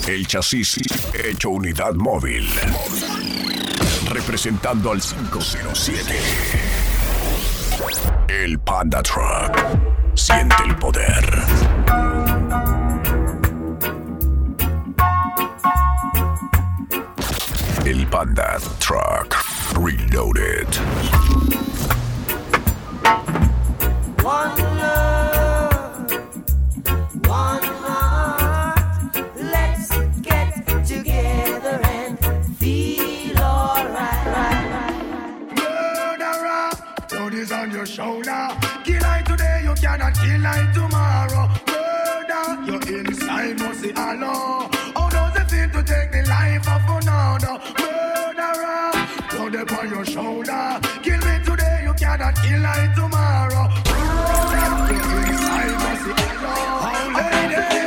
El chasis hecho unidad móvil. Representando al 507. El Panda Truck. Siente el poder. El Panda Truck Reloaded. One love, one heart. Let's get together and feel alright. Murderer, throw this on your shoulder. Kill like today, you cannot kill like tomorrow. Murder, your inside must be hollow. How does it feel to take the life of another? Murderer, throw them on your shoulder. Kill me today, you cannot kill like tomorrow. Murder, your inside must be hollow. Oh, lady.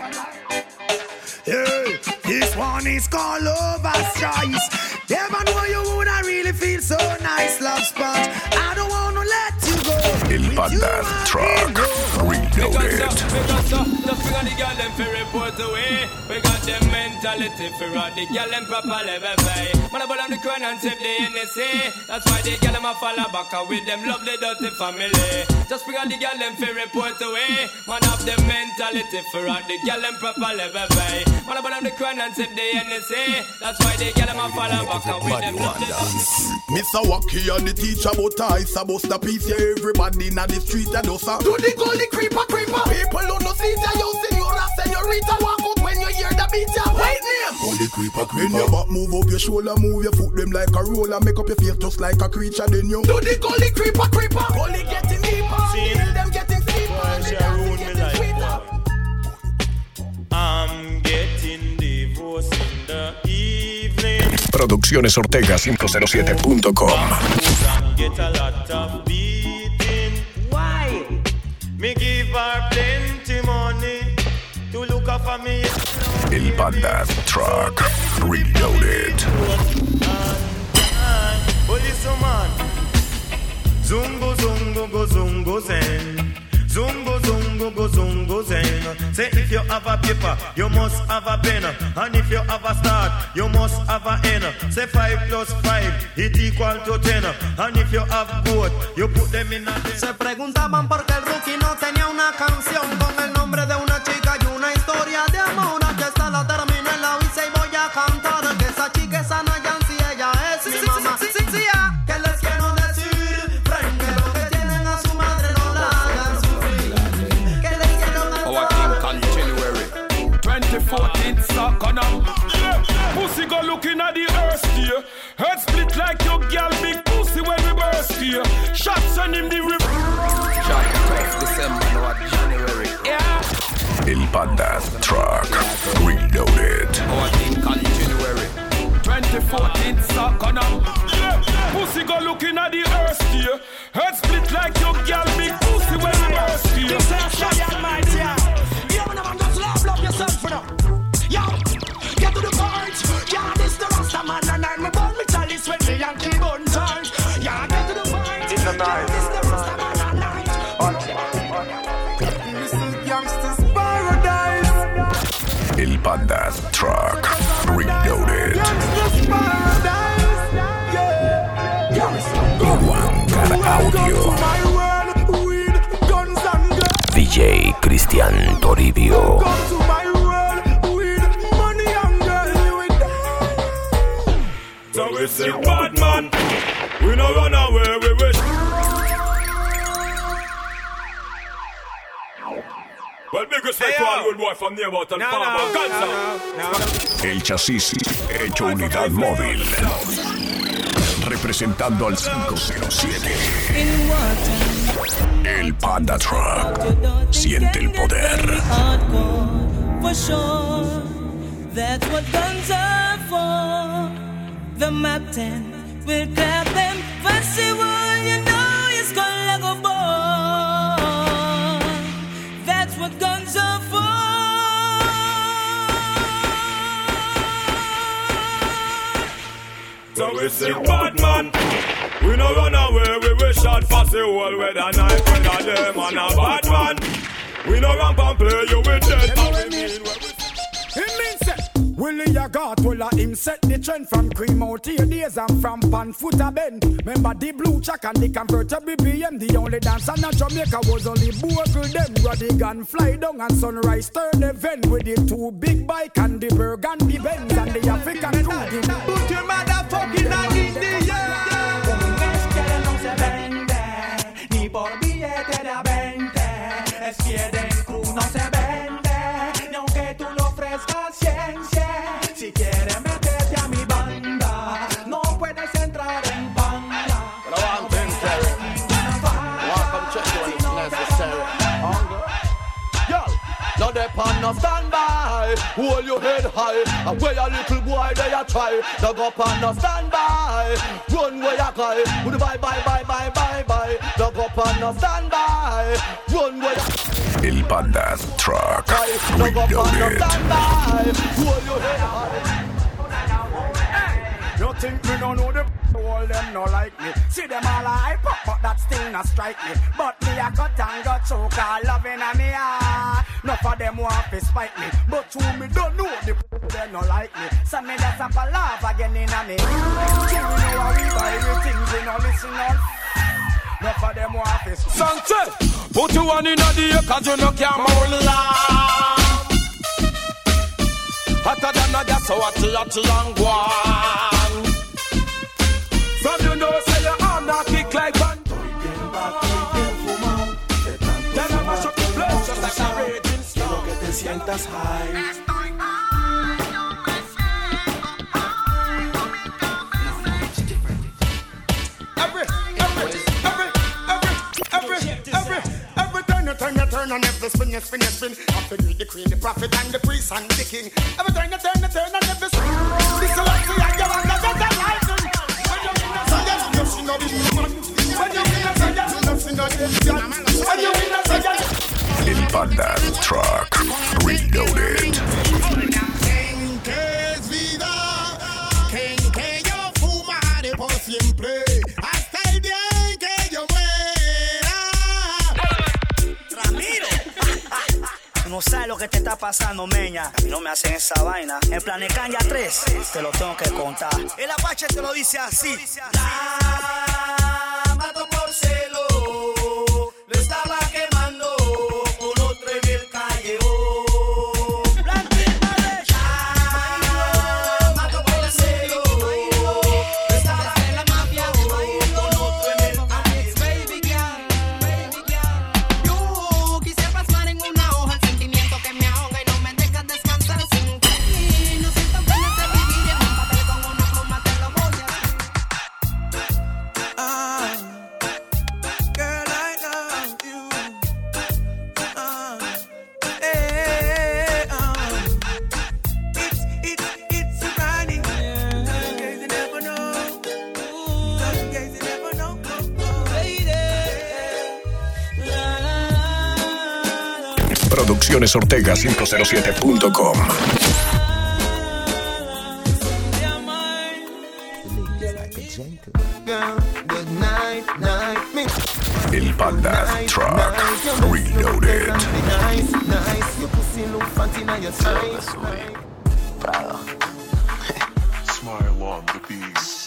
Yeah, this one is called Lover's Choice. Never know you woulda really feel so nice, love sponge. I don't wanna let you go. El Panda Truck Reloaded. Just bring on the girl them for report away. We got them mentality for all the girl them proper level pay. Man about on the crown and save the NSA. That's why the girl them a follow back with them love the dirty family. Just bring on the girl them for report away. Man have them mentality for all the girl them proper level pay. Man about on the crown and save the NSA. That's why the girl them a follow back with them love the dirty. Mr. Wacky and the teacher but I supposed to piece here. Everybody in the street and dosa. Do the gully creeper. People who no see ya, you senora, senorita. Walk out when you hear the beat ya. White name. Only creeper. When your back move up your shoulder, move your foot them like a roller. Make up your face just like a creature. Then you do the gully creeper. Gully getting deeper. Feel them getting steeper. The dancing getting sweeter. I'm getting divorced in the evening. Producciones Ortega 507.com. Get a lot of beating. Why? Me give her plenty money to look up for me. El Panda Truck Reloaded. Police man. Zungo zungo go zungo zen. Zungo zungo go zungo zen. Say if you have a paper, you must have a pen. And if you have a start, you must have a end. Say 5 plus 5, it equal to 10. And if you have both, you put them in a... Se preguntaban por qué el rookie no tenía una canción con el nombre de una chica y una historia de amor. Aquí está, la terminé, la hice y voy a cantar. Que esa chica es Ana Yancy, ella es mi mamá. ¿Qué les quiero decir? Frente a lo que tienen a su madre, no la hagan sufrir. ¿Qué les quiero decir? Our King January 2014 sucker now. Pussy go looking at the earth here. Head split like your girl, big pussy when we burst here. Shots on him the rip. Shot 12 December, now January. Yeah. El Panda Truck Reloaded. Our King January 2014 sucker now. Pussy go looking at the earth here. Head split like your girl, big pussy when we burst here. You say shy and mighty. You never just love yourself for now. Yo, get to the point. Yeah, this the Rasta man and I'm about me chalice when me and keep on tight. Yeah, get to the point. In the night. This the Rasta man and night. This is Youngsters Paradise. El Panda Truck Reloaded. Youngsters Paradise. Yeah. Juan Audio. My world, weed, guns and girls. DJ Cristian Toribio. Come to my world, weed, money and girls. You will die. So we say bad man, we no run away, we wish. Well, big respect to all good boy from Nearmouth and Palmer, Gansa. El chasis hecho unidad móvil. Representando al 507. El Panda Truck. Siente el poder. For sure, that's what guns are for. The map 10 will clap them. Festival, you know it's gonna go ball. That's what guns are for. So we say bad man, we no run away, we wish out for the whole weather night. When them on a bad man, we no ramp and play you with dead. It means that Willie Agat, well, him set the trend from cream out here days and from pan foot a bend. Remember the blue check and the convertible BM. The only dancer in Jamaica was only Bogle them. Roddy gun fly down and sunrise turn event with the two big bike and the Burgundy Benz and the African crew. Put your motherfucking hand in the air. Con un izquierda no se vende, ni por billete de a 20. Es quieren cruz no se vende, ni aunque tú lo ofrezcas ciencia. Si quieres meterte a mi banda, no puedes entrar en banda. Now they pan no stand by, hold your head high. And where a little boy they a try, now go pan no stand by, run where you cry. With the bye. Now go pan no stand by, run where you. El Panda Truck Now go pan no Reloaded. stand by, hold your head high. You think me don't know the all them no like me. See them all hype up, but that still not strike me. But me a cut and got choke, all loving a me heart. Enough of them want to spite me, but you me don't know the they no like me. So me just have a laugh again in a me. You know how we buy the things, we no listen on. Enough of them want to Sanchez, put you one in the air, cause you no can mourn long. Hotter than a gas, so hot and guan. From you know, say your arm not kick like one. Then I mash up the place just like a raging storm. Que te sientas high. Every turn you turn and every spin you spin. I figure the queen, the prophet and the priest and the king. Every turn you turn and every spin. This is what you are, you're under the lightning. When you win a song, you see no demon. When you win a song, you see no demon. When you win a song, El Panda Truck Reloaded. que es vida, que yo fumaré por siempre. Hasta el día en que yo muera. Ramiro, no sabes lo que te está pasando, meña. A mí no me hacen esa vaina. En Planecanya 3, te lo tengo que contar. El Apache te lo dice así. La mato por celo, lo estaba quemando con otro en el callejón. Producciones Ortega 507.com. El Panda Truck Reloaded. Smile on the beast.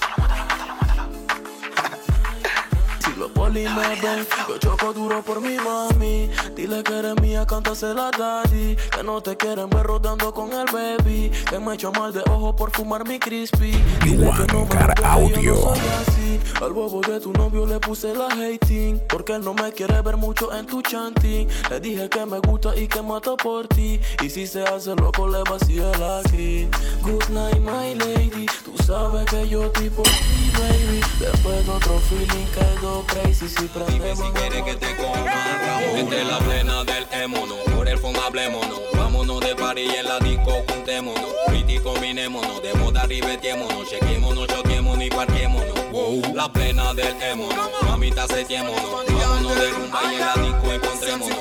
Los poli me ven, yo choco duro por mi mami. Dile que eres mía, cántasela daddy. Que no te quieren ver rodando con el baby. Que me echo mal de ojo por fumar mi crispy. Dile que no me Audio. yo no soy así. Al bobo de tu novio le puse la hating. Porque él no me quiere ver mucho en tu chanting. Le dije que me gusta y que mato por ti. Y si se hace loco le vacío la gris. Good night my lady. Tú sabes que yo tipo baby. Después de otro feeling quedó crazy. Si dime si quieres que te coman. Entre la plena del émono, por el fondo hablémonos. Vámonos de party y en la disco juntémonos. Pretty combinémonos, de moda ribetémonos. Chequémonos, choquémonos y parquémonos. Wow. La plena del émono, mamita setémonos. Vámonos de rumba y en la disco encontrémonos.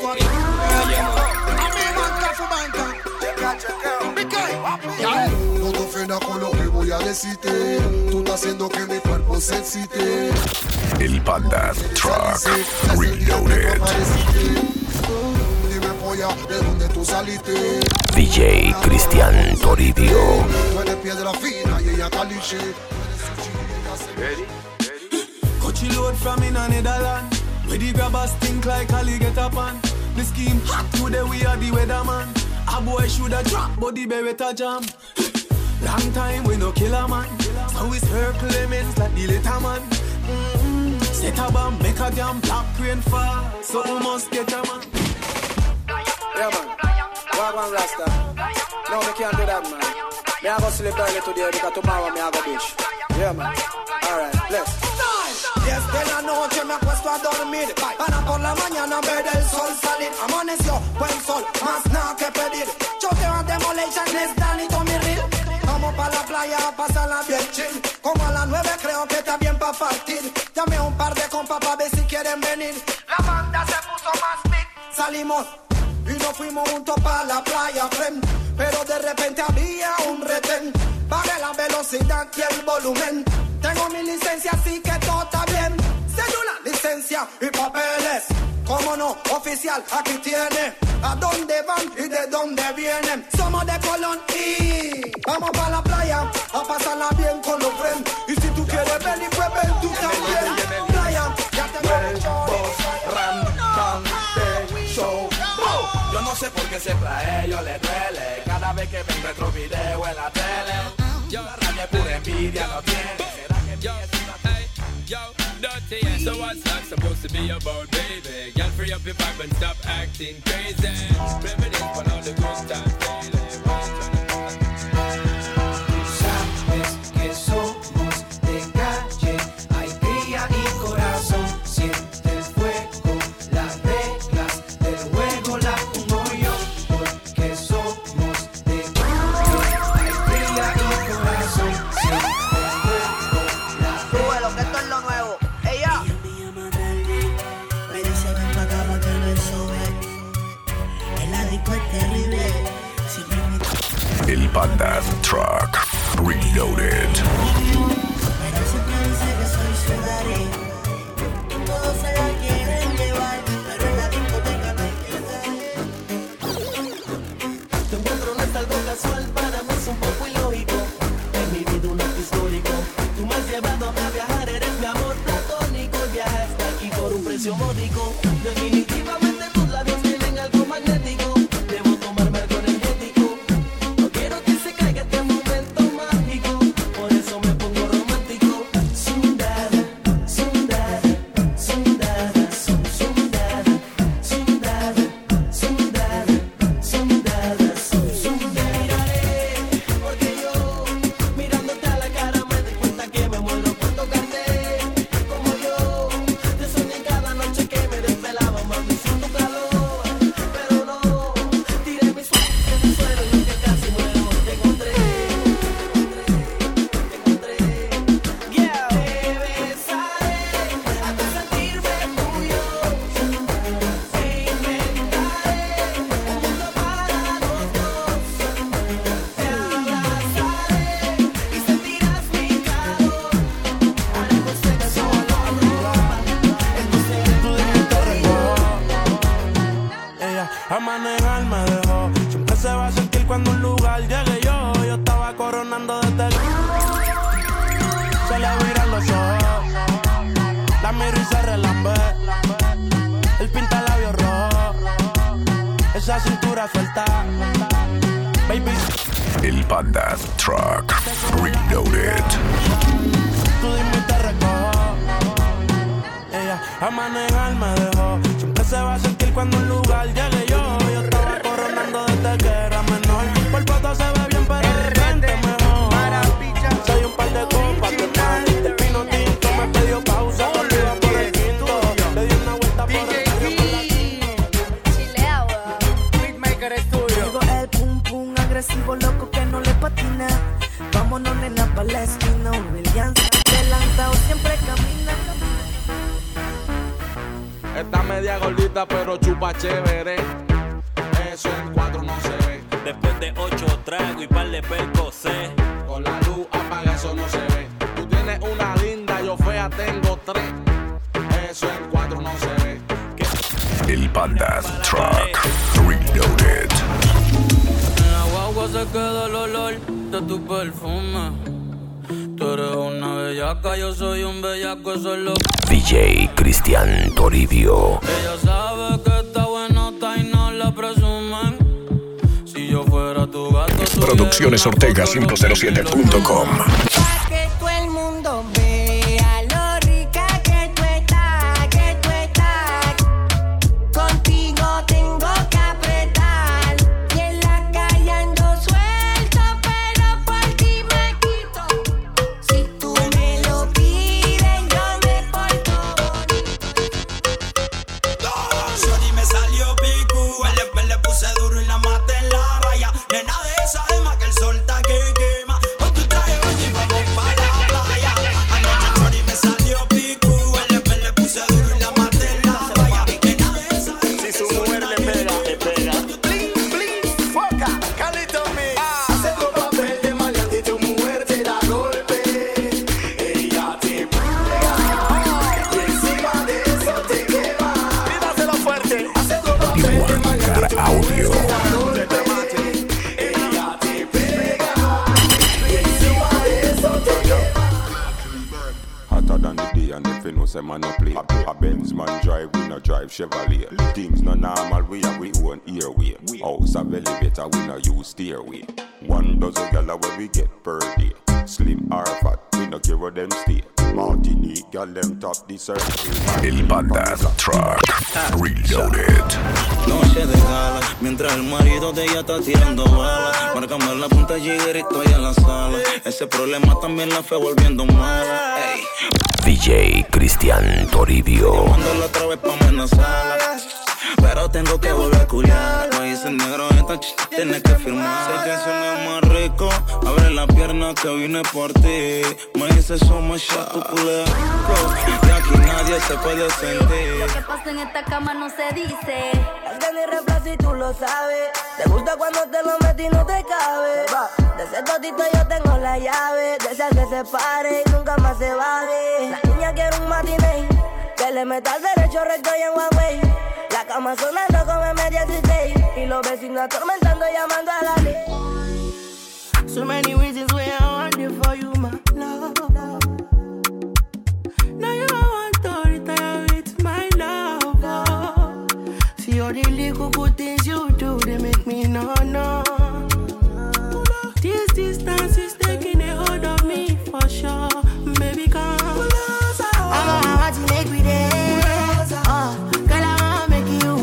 No te ofendas con lo que voy a decirte. Tú estás haciendo que mi cuerpo se excite. El Panda Truck Reloaded. Dime joya, ¿de dónde tú saliste? DJ Cristian Toribio. Tú eres piedra fina y ella caliche. Coachy load from in a Netherlands. Where the grabbers think like Ali get up on. The scheme hot today, we are the weatherman. A boy shoulda drop, but the beretta jam. Long time we no kill a man. So we circle lemons like the little man. Set a bomb, make a damn black rain fall. So we must get a man. Yeah man, walk on Rasta. No, me can't do that man. Me I go sleep early today because tomorrow me I go bitch. Yeah man, alright, bless. Desde la noche me acuesto a dormir. Para por la mañana ver el sol salir. Amaneció, buen sol, más nada que pedir. Choteo a Demolition, les dan y Tommy Real. Vamos pa' la playa a pasarla bien chill. Como a las 9 creo que está bien pa' partir. Llamé a un par de compas pa' ver si quieren venir. La banda se puso más big. Salimos y nos fuimos juntos pa' la playa, friend. Pero de repente había un retén. Pagué la velocidad y el volumen. Tengo mi licencia, así que todo está bien. Cédula, licencia y papeles. Cómo no, oficial, aquí tiene. ¿A dónde van y de dónde vienen? Somos de Colón y vamos para la playa a pasarla bien con los friends. Y si tú quieres venir, pues ven tú también. Playa, ya tengo mucho. Yo no sé por qué siempre a ellos les duele. Cada vez que ven retro video en la tele. Yo la rabia pura envidia no tiene. Yo, dirty, so what's that supposed to be about, baby? Girl, free up your vibe and stop acting crazy. Reminisce on all the good times, baby. Sabes que somos de calle, hay cría y corazón. Siente el fuego, las reglas del juego las pongo yo. Porque somos de calle, hay cría y corazón. Siente el fuego, las reglas. Que esto es lo nuevo. Ella. Me dice ven pa' acá pa' que me sobe. El adicto es terrible. El Panda Truck Reloaded. Pero siempre dice que soy su daddy. Todos se la quieren llevar, pero en la discoteca no hay que Te encuentro no es algo casual, para mí es un poco ilógico. En mi vida un acto histórico. Tú me has llevado a viajar, eres mi amor platónico. El viaje hasta aquí por un precio módico. Definitivamente tus labios tienen algo magnético. Debo tomarme algo energético. No quiero que se caiga este momento mágico. Por eso me pongo romántico. Sundada, sundada, sundada, sundada, sundada, sundada, sundada, sundada. Porque yo, mirándote a la cara, me di cuenta que me muero por tocarte. Como yo, te soñé cada noche que me desvelaba, mami, sin tu calor. Pero no, tiré mi suelo y que casi muero. Te encontré. Yeah. Te besaré hasta sentirme tuyo. E inventaré un mundo para los dos. Te abrazaré y sentirás mi calor. Haremos sexo a la ropa. Tú dime te recojo. Ella a manejar me dejó. Siempre se va a sentir cuando un lugar llegue yo. Yo estaba coronando desde que se le viran los ojos. La miro y se relambe. El pinta labios rojo. Esa cintura suelta. Baby. El Panda Truck Reloaded. Tú dime y te recojo. Ella a manejar me dejó. Siempre se va a sentir cuando un lugar llegue yo. Yo estaba coronando desde que era menor. Por foto se ve bien, pero de frente mejor. Soy un par de copas que más. El pino tinto me pidió pausa. Cuando iba por el quinto, le di una vuelta por el barrio con la Chilea, Beatmaker Studio. Llegó el pum pum agresivo, loco que no le patina. Vámonos nena pa' la esquina. Williams adelantado siempre camina. Está media gordita pero chupa chévere. Eso en 4 no se ve. Después de 8 tragos y par de percocé. Con la luz apaga eso no se ve. Tú tienes una linda, yo fea tengo 3. Eso en 4 no se ve. El Panda Truck Reloaded. En la guagua se queda el olor de tu perfume. Tú eres una bellaca, yo soy un bellaco, eso es lo que... DJ Cristian Toribio. Ella sabe que está buenota y no la presumen. Si yo fuera tu gato... Producciones Ortega 507.com. Pa' que todo el mundo vea lo rica que tú estás, que tú estás. Contigo tengo que apretar. Y en la calle ando suelto, pero por ti me quito. Si tú me lo pides, yo me porto bonito. Shorty me salió picu, le puse duro y la maté en la raya. Nena de esa alma que el sol está que quema. Con tu traje baño y vamos pa' la playa. Anoche Shorty me salió picu, le puse duro y la maté en la raya. Nena de esa alma. Si su mujer le pega, le pega. Bling, bling, foca, Calito Mix. Haciendo papel de maleante y tu mujer te da golpe. Ella te pega y encima de eso te quema. Dígaselo fuerte. Haciendo papel de maleante y tu Audio. Hotter than the day and if you know say man no play. A Benz man drive, we no drive Chevrolet. Things no normal, we have we own airway. House of elevator, we no use stairway. 1 dozen gala where we get per day. Slim or fat, we no care where them stay. Martinique, gal them top the circle. El Panda Truck Reloaded. Noche de gala, mientras el marido de ella está tirando balas. Márcame la punta lleguer y estoy en la sala. Ese problema también la fue volviendo mala. Ey. DJ Cristian Toribio. Mándala otra vez pa' amenazarla. Pero tengo que volver a culiar. Me dice negro, esta tienes que firmar. Sé que suena más rico. Abre la pierna que vine por ti. Me dice somos ya tu culea. Y aquí nadie se puede sentir. Lo que pasa en esta cama no se dice. Es que mi reemplazo y tú lo sabes. Te gusta cuando te lo metí y no te cabe. De ese totito yo tengo la llave. De esa que se pare y nunca más se baje. La niña quiere un matiné. Que le meta al derecho recto y en Huawei. La cama sonando como media 16. Y los vecinos atormentando llamando a la ley. So many reasons why I want you for you, my love. Now you want to retire with my love. See all the little good things you do, they make me no. This distance is taking a hold of me for sure. Baby, come. I want to make me there. Girl, I want to make you.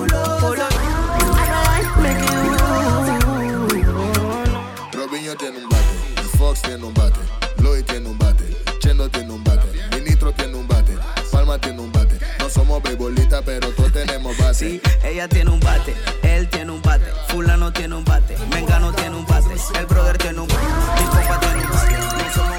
I want to make you. Robinho tiene un bate, Fox tiene un bate, Lloyd tiene un bate, Chendo tiene un bate, Ministro tiene un bate, Palma tiene un bate. No somos beisbolistas, pero todos tenemos bate. Sí, ella tiene un bate, él tiene un bate, fulano tiene un bate, Mengano tiene un bate, el brother tiene un bate, mi compa tiene un bate. No somos...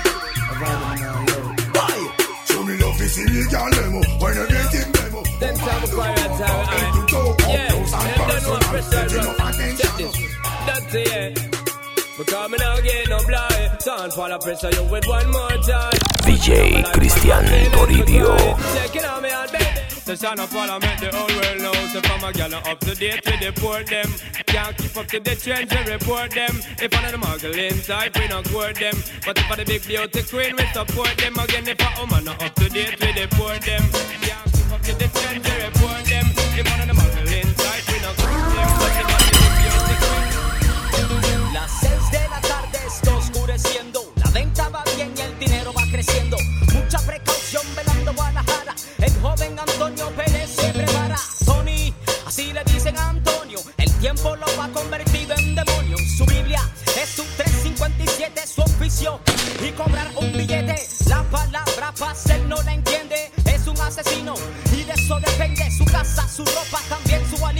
Show me love is illegal demo. When you get in demo. Them time quiet time. Yeah, them don't know pressure. Check this. That's it. Because me now get no blind. Don't fall a pressure you with one more time. DJ Cristian Toribio. Taking on me all baby. So shine up while I make the whole world know. So from a gal up to date we deport them. Can't keep up to the trends we report them. If one of the muggling type we not court them. But if for the big beauty queen we support them. Again if a woman not up to date we deport them. Can't keep up to the trends we report them. If one of the muggling type we not court them. But if for the big beauty queen. Las 6 de la tarde está oscureciendo. La venta va bien y el dinero va creciendo. Mucha precaución velando Guadalajara. El joven Antonio Pérez se prepara. Tony, así le dicen a Antonio. El tiempo lo ha convertido en demonio. Su Biblia es un 357, su oficio. Y cobrar un billete. La palabra paz él no la entiende. Es un asesino y de eso depende su casa, su ropa, también su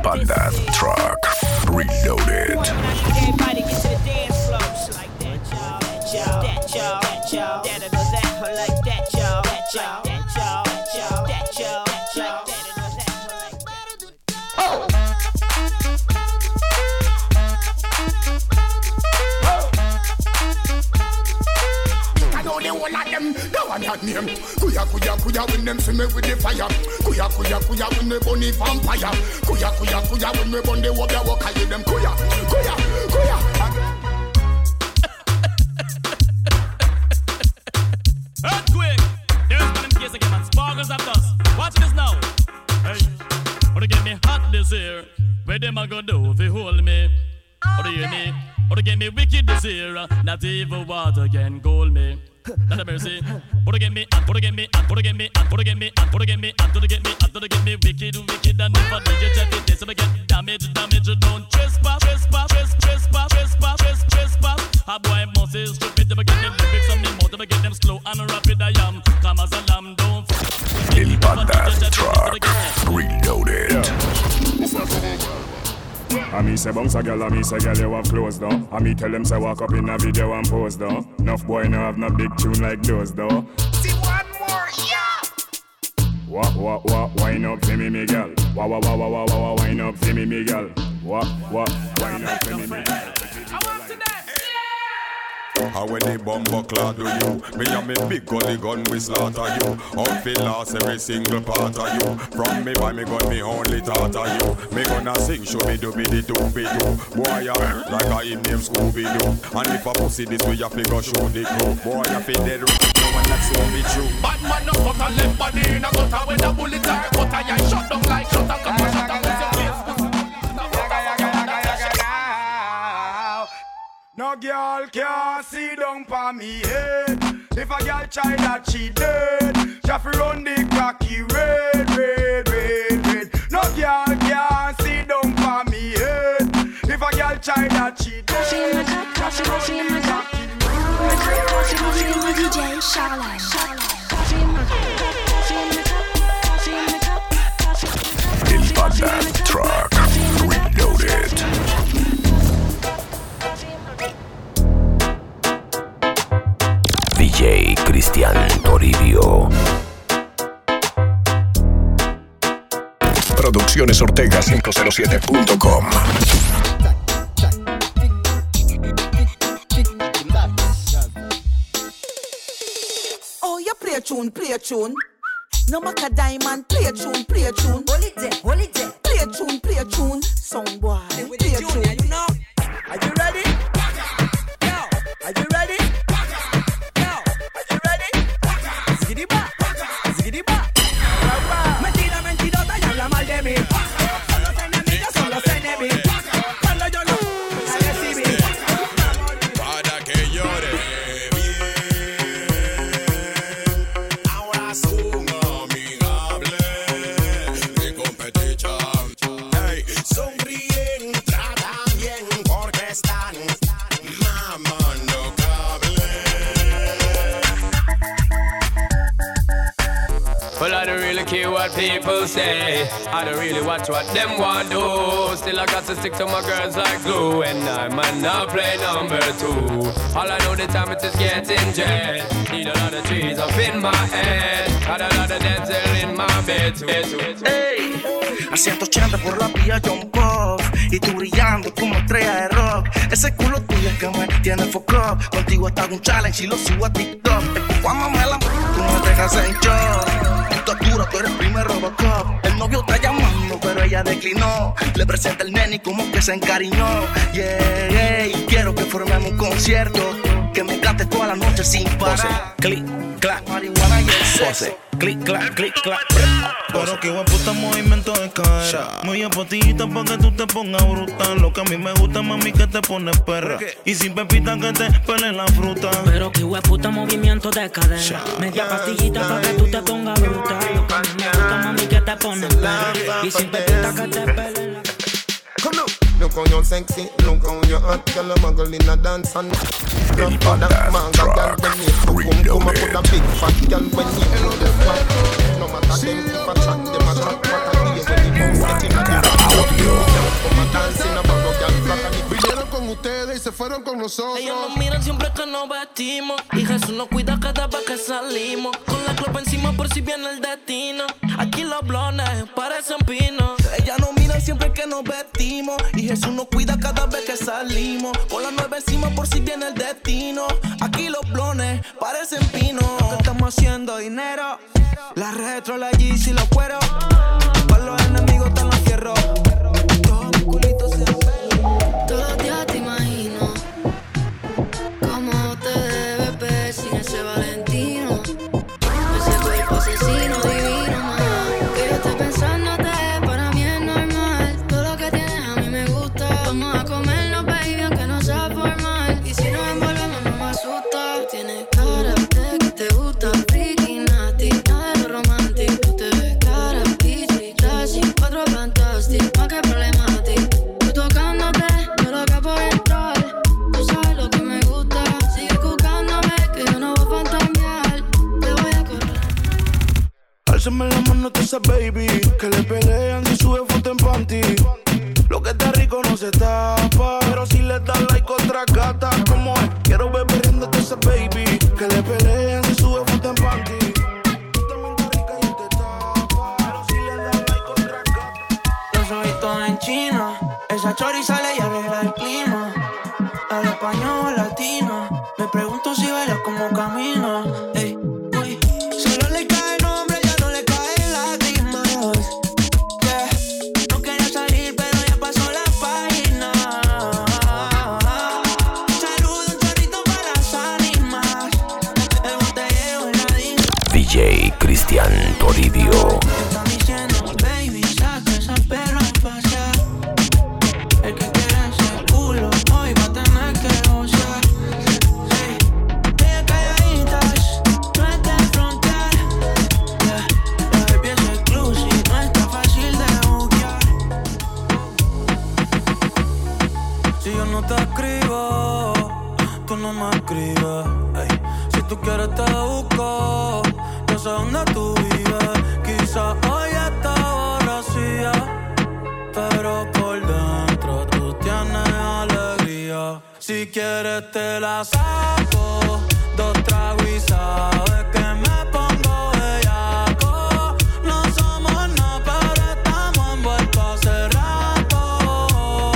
Panda Truck Reloaded. Everybody get to the dance floors like that, y'all. That y'all. That y'all. That like that, y'all. That y'all. That y'all. That y'all. That y'all. I know the whole of them, no one had name. Kuya when them see me with the fire. Kuya when me bunny vampire. Kuya when me bunny wobia waka you them. Kuya. Earthquake! There's one in case again, man. Sparkles of dust. Watch this now. Hey, or to get me hot this year. Where them a go do if you hold me? Or to hear me? Or to get me wicked this year. Not even water can cool me. Not a mercy. Or to get me, or to get me, or to get me, or to get me, or to get me, or to get me, or to get me wicked and never do you check it. This will get damage. Don't trespass. A boy must is stupid. Never get them lyrics on me mouth. Never get them slow and rapid. I am calm as a lamb. Don't El Panda Truck Reloaded. I me say bounce a girl, I me say girl you have clothes though. I me tell them say walk up in a video and pose though. Enough boy no have no big tune like those though. See one more, yeah. What, wine up for me girl. Wah, wine up for me girl. What, wine up for me girl. How when the bomber clad do you? Me and me big gully gun we slaughter you. Outfit lost every single part of you. From me by me gun me only thought of you. Me gonna sing show me do be the do. Boy ya like a him name Scooby-Doo. And if a pussy this way ya figure show the crew. Boy ya fit dead no one that's so be true. Bad man no cut a left body in a gutter with a bullet or a cutter. Ya shut down like shut and come and shut and with your face. No girl can see down for me head. If a girl try that she dead. She have to run the cocky red. No girl can see down for me head. If a girl try that she dead. Coffee in my cup. DJ Charlotte. Coffee in my cup. El Panda Truck Reloaded. DJ Cristian Toribio. Producciones Ortega 507.com. Oh, you play a tune. No matter diamond, play a tune. Hold it there. Play a tune. Song boy, play a tune. You know? Are you ready? Yo, are you ready? Mentira, y habla mal de mí. Son los enemigos, son los enemigos. Cuando yo no recibí. Para que llore bien. Ahora son amigables de competición. Hey, sonríen, tratan bien porque están mamando cable. Well, I don't really care what people say. I don't really watch what them want do. Still I got to stick to my girls like glue. And I might not play number 2. All I know the time it is getting jet. Need a lot of trees up in my head. Got a lot of dental in my bed too. Hey, a 180 por la vía John Pop. Y tú brillando como estrella de rock. Ese culo tuyo es que me tiene foco. Contigo está un challenge y lo subo a TikTok. Cuando me la tú no me dejas en shock. Tú eres primer Robocop. El novio está llamando, pero ella declinó. Le presenta el nene y como que se encariñó. Yeah, quiero que formemos un concierto. Que me cante toda la noche sin parar. Clic, clac, marihuana y el sexo. Clic, clac, clic, clac. Pero que guaputa movimiento de cadera. Muy apotillita pa' que tú te pongas bruta. Lo que a mí me gusta, mami, que te pones perra. Y sin pepita que te pele la fruta. Pero que hueputa movimiento de cadera. Media pastillita pa' que tú te pongas bruta. Lo que a mí me gusta, mami, que te pones perra. Y sin pepita que te pele la Come on. Look how you're sexy, look how you're hot. Girl, I'm a girl in a dance and love for that man. Girl, when you come up with a big fat girl, when you do the fuck. No matter them if I chat, them a chat. What I do when you move, get in the nosotros. Ellos nos miran siempre que nos vestimos y Jesús nos cuida cada vez que salimos. Con la clopa encima por si viene el destino. Aquí los blones parecen pinos. Ellas nos miran siempre que nos vestimos y Jesús nos cuida cada vez que salimos. Con la nueva encima por si viene el destino. Aquí los blones parecen pinos. Estamos haciendo dinero. La retro, la Yeezy, los cueros. Para los enemigos están los fierros. Todos mis culitos se ven. Todos los días te imagino cómo te debes ver sin ese Valentino. Ese cuerpo asesino divino, man. Que yo esté pensándote, para mí es normal. Todo lo que tienes a mí me gusta. Vamos a comernos, baby, aunque no sea formal. Y si nos envolvemos no me asusta. Tú tienes cara de que te gusta, freaky, nasty. Nada de lo romántico. Tú te ves cara, peachy, classy. Cuatro fantastic, más que problemático. Tú tocándote, yo loca por entrar. Tú sabes lo que me gusta. Sigue buscándome, que yo no voy a fantamear. Te voy a correr. Álzame la mano a esa baby, que le pelean si sube foto en panty. Lo que está rico no se tapa, pero si le das like otra gata, como es. Quiero ver riéndote a esa baby, que le pelean si sube foto en panty. Los ojitos en China. Esa chori sale y arregla el clima. Habla español latino. Me pregunto si baila como camina. Ey, uy. Solo le cae nombre, ya no le caen lágrimas. Yeah. No quería salir, pero ya pasó la página. Saludo un chorrito para las ánimas. El botellero en la disco. DJ Cristian Toribio. Están diciendo, baby, saca esa perra a pasear. El que quiere ese culo hoy va a tener que gozar. Hey, ella calladitas, no es de frontear. Yeah, la baby es exclusive, no está fácil de buquear. Si yo no te escribo, tú no me escribes. Hey, si tú quieres te busco, yo sé dónde tú vives. Quizá hoy está borracía, pero por dentro tú tienes alegría. Si quieres te la saco, 2 tragos y sabes que me pongo bellaco. No somos nada, pero estamos envueltos hace rato.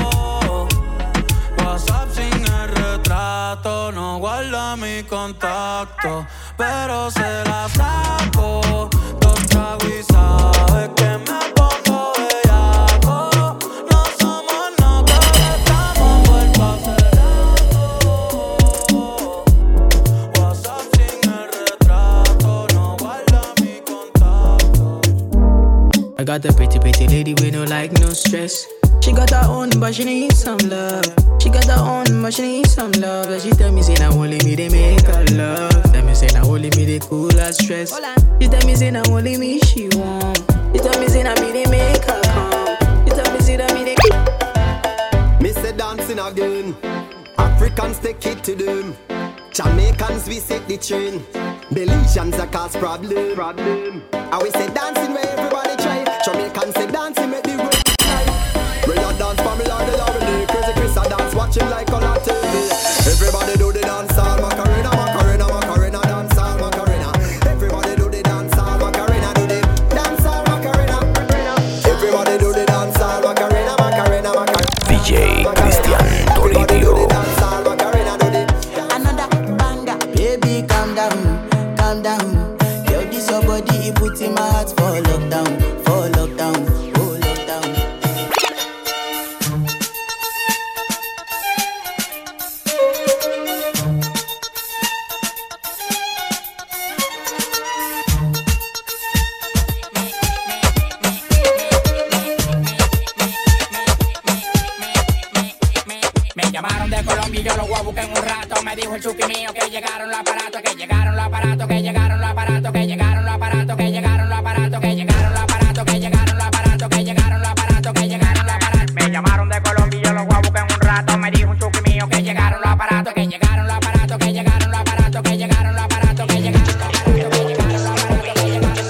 WhatsApp sin el retrato, no guarda mi contacto, pero se la saco. 2 tragos y sabes que me pongo bellaco. No somos nada, pero estamos envueltos hace rato. WhatsApp sin el retrato, no guarda mi contacto. I got a pretty lady with no like, no stress. She got her own, but she needs some love. She got her own, but she needs some love. And she tell me, say, now only me, they make her love. Tell me, say, now only me, they cool her stress. She tell me, say, now only me, she want. She tell me, say, now me, they make her calm. She tell me, say, now me, they... Me say dancing again. Africans take it to them. Jamaicans we set the train. Belizeans a cause problem. And we say dancing where everybody try. Jamaicans say dancing make the world try. Where you dance for me like the already. Crazy Chris a dance watching like on a TV. Everybody do the dance all Macarena, Macarena, Macarena, dance all Macarena. Everybody do the dance all Macarena, do the dance all Macarena. Everybody do the dance all Macarena, Macarena, Macarena. DJ Cristian Toribio. Another banger. Baby, calm down, calm down. Yo, this your body, it puts in my heart for lockdown, oh lockdown. Me llamaron de Colombia y yo los voy a buscar en un rato. Me dijo el chuki mío que llegaron los aparatos, que llegaron los aparatos, que llegaron los aparatos, que llegaron los aparatos, que llegaron los aparatos, que llegaron los aparatos, que llegaron los aparatos, que llegaron los aparatos, que llegaron los aparatos. Me llamaron de Colombia y yo los voy a buscar en un rato. Me dijo un chuki mío que llegaron los aparatos, que llegaron los aparatos, que llegaron los aparatos, que llegaron los aparatos, que llegaron los aparatos, que llegaron los aparatos, que llegaron los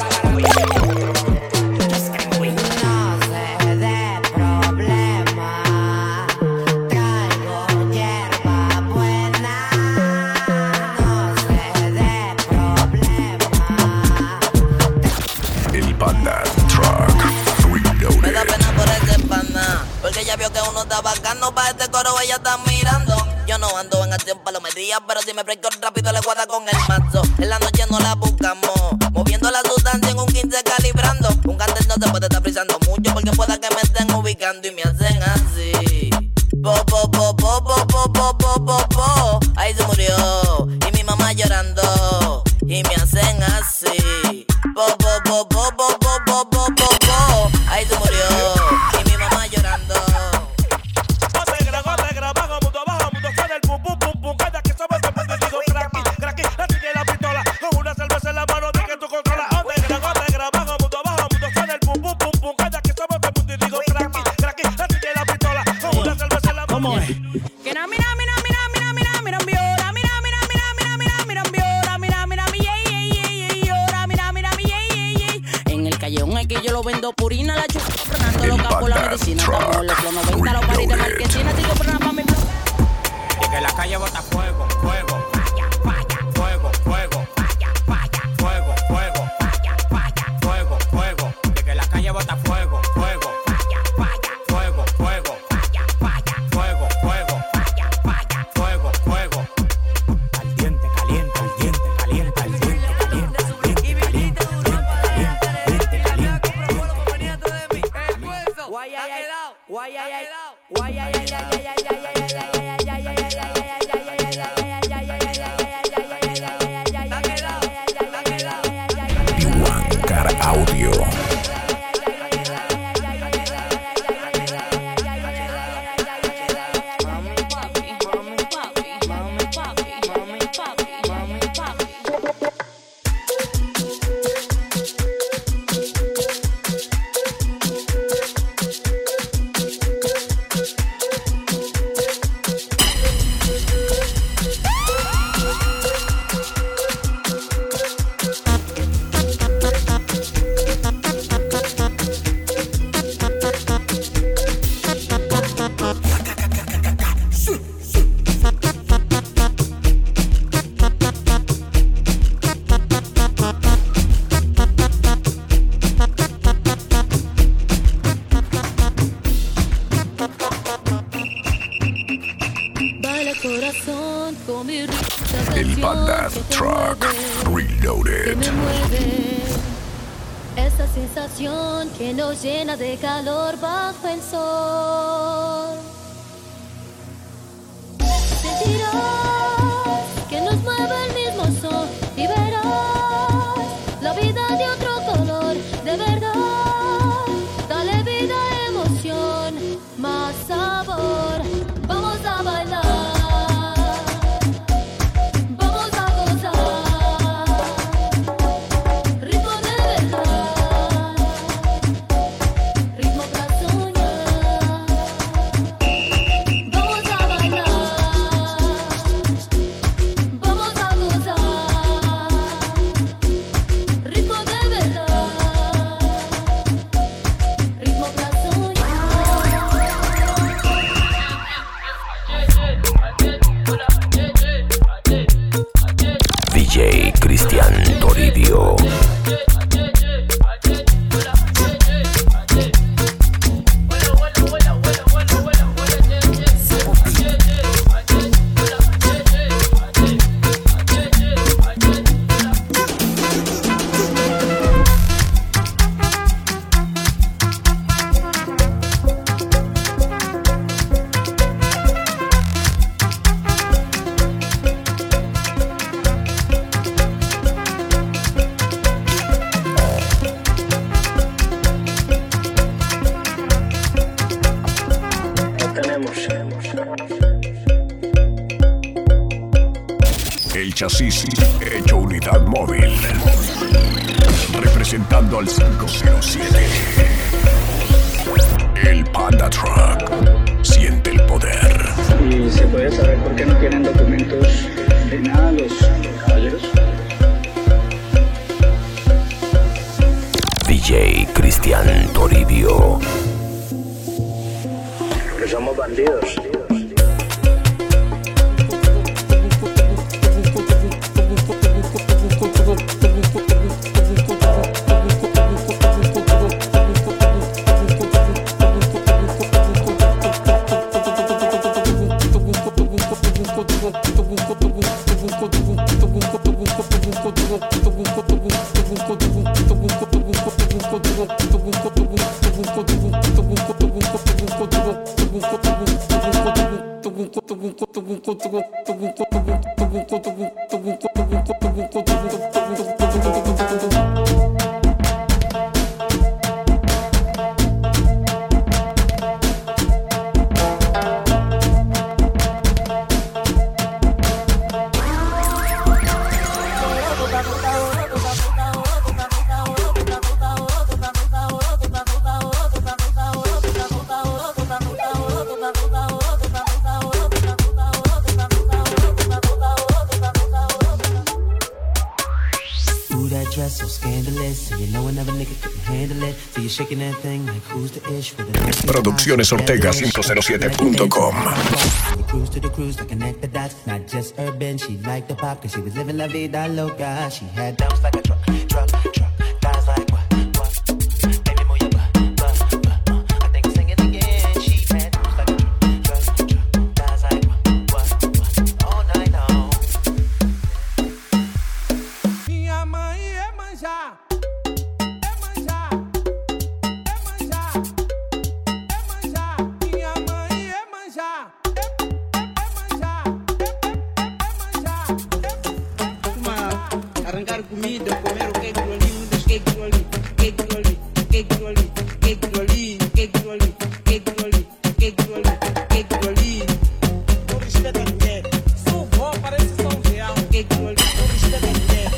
aparatos. en palomería, pero si me fresco rápido le guarda con el mazo. En la noche no la buscamos, moviendo la sustancia en un 15 calibrando. Un cartel no se puede estar frisando mucho porque pueda que me estén ubicando y me hacen así. Po, po, po, po, po, po, po, po, po, po. Ahí se murió y mi mamá llorando y me hacen así. Po, po, po, po, po, po, po, po, po, po. Ahí se murió y mi mamá llorando. Bajo mundo, suena el pum, pum, pum, pum. Calla que somos el mundo y digo cracky, cracky. La tiene la pistola, con una cerveza en la mano, di que tú controlas. Bajo mundo, suena el pum, pum, pum, pum. Calla que somos el mundo y digo cracky, cracky. La tiene la pistola, con una cerveza en la mano. ¿Cómo es? Que na mira, viola, en el callejón es que yo lo vendo purina, la chupa, frenando loca por la medicina. Estamos los 90, los paris de marquesina, sigo frenando pa' mi plan. Y que la calle bota fuego, fuego, falla, falla, fuego, fuego, falla, falla, fuego, fuego, falla, falla, fuego, fuego. Y que la calle bota fuego, fuego, falla, falla, fuego, fuego, falla, falla, fuego, fuego, falla, falla, fuego, fuego. Caliente, caliente, caliente, caliente, caliente, caliente, caliente, Car Audio. El Panda Truck Reloaded. Esa sensación que nos llena de calor bajo el sol. Sentirás que nos mueve el mismo sol y verás la vida de otro color, de verdad. Dale vida, emoción, más sabor. Vamos a bailar. DJ Cristian Toribio. El chasis hecho unidad móvil, representando al 507. El Panda Truck siente el poder. ¿Y se puede saber por qué no tienen documentos de nada los caballeros? DJ Cristian Toribio. Que somos bandidos. Produccionesortega507.com. Cruise to the cruise to connect the dots. Not just urban, she liked the pop cause she was living la vida loca. She had dumps like a truck. Guys like what? Baby, move your butt. I think I'm singing again. She had dumps like a truck. Guys like what? All night long. Minha mãe é manjar. Comida, comer o cake do ali, um dos cake do ali, cake do ali, cake do ali, cake do ali, cake do ali, cake do ali, cake do ali, cake do ali. Não respeita a mulher, sou vó, parece São Real, cake do ali, não respeita a mulher.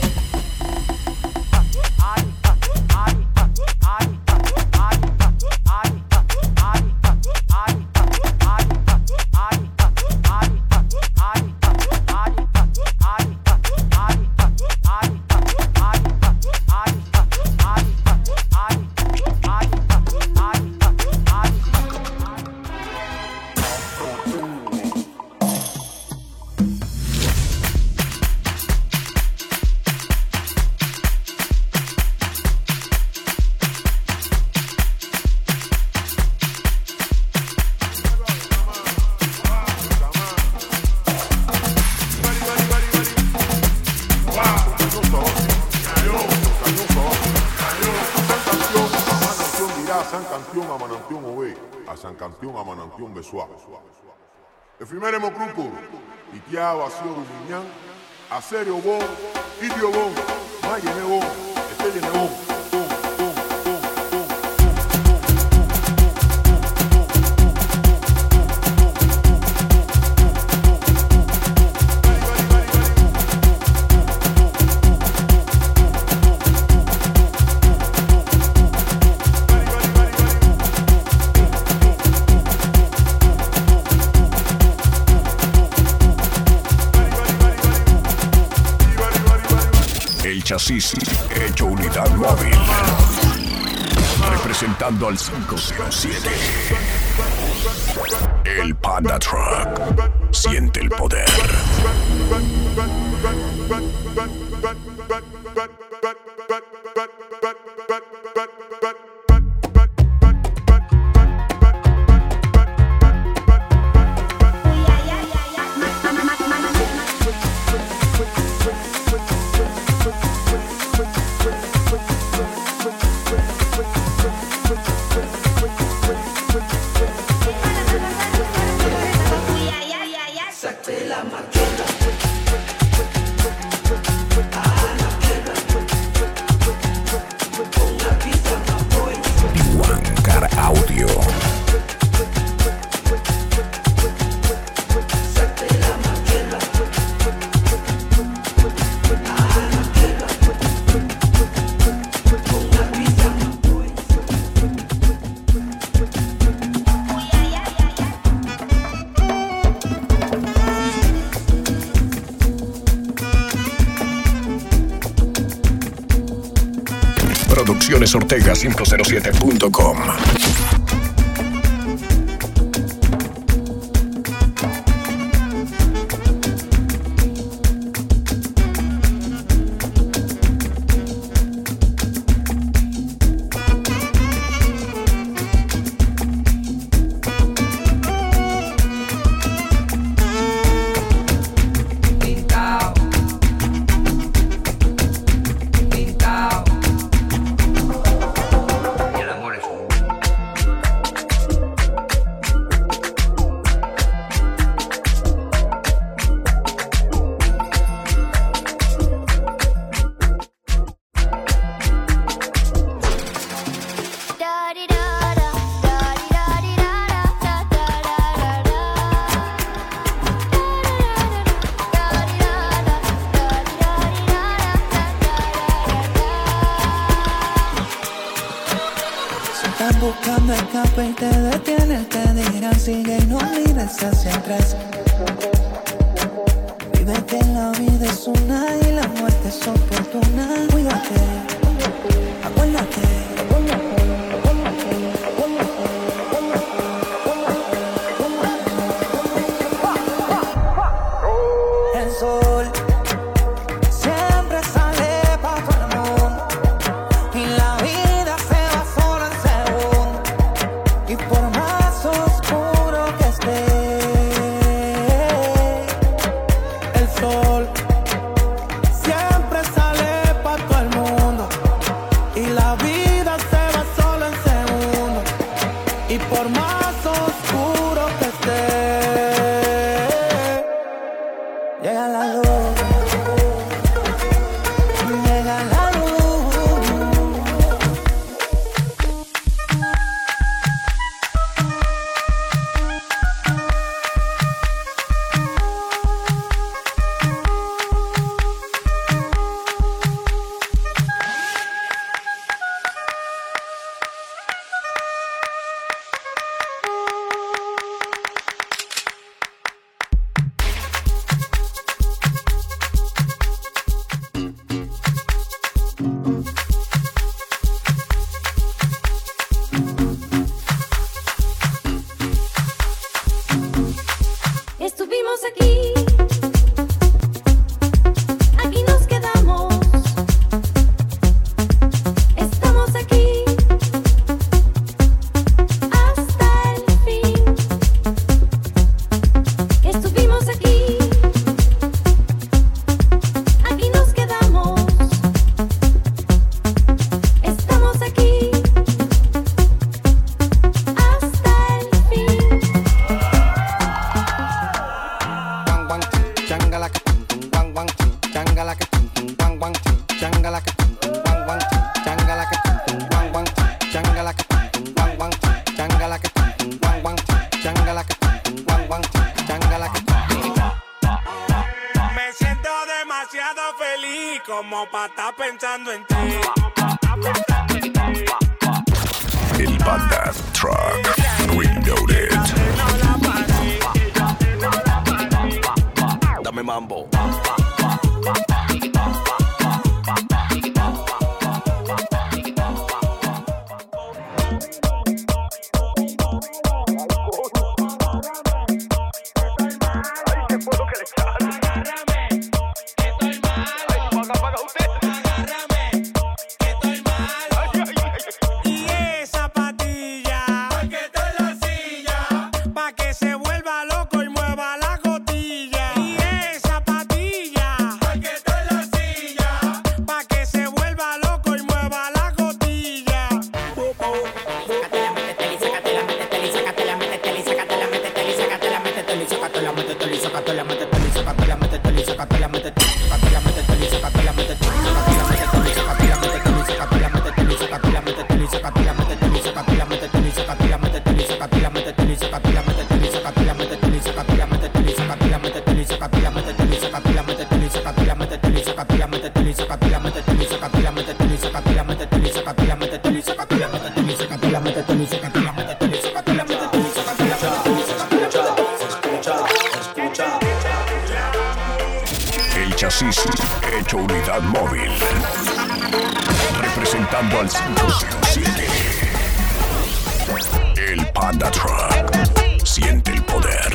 Efiméremo grupo, Ikia Basio Rumiñán, Aserio Bon, Idio Bon, Mayene Bon, Estelle Bon. Chasis hecho unidad móvil, representando al 507, el Panda Truck. Siente el poder. Produccionesortega507.com. buscando escape y te detienes, te dirán sigue y no mires hacia atrás. Vive que la vida es una y la muerte es oportuna. Cuídate, acuérdate. El sol siempre sale pa' todo el mundo y la vida se va solo en segundo. Y por más oscuro que esté, el sol siempre sale pa' todo el mundo y la vida se va solo en segundo. Y por más oscuro que esté, llega la luz. Llega la luz. Estuvimos aquí, aquí nos quedamos. Estamos aquí hasta el fin. Estuvimos aquí, aquí nos quedamos. Estamos aquí hasta el fin. Me siento demasiado feliz como para estar pensando en ti. El Panda Truck Reloaded. Dame mambo. Y esa patilla, pa' que te la silla, pa' que se vuelva loco y mueva la cotilla. Y esa patilla, pa' que te la silla, pa' que se vuelva loco y mueva la cotilla. El chasis hecho unidad móvil. Representando al 507. El Panda Truck. Siente el poder.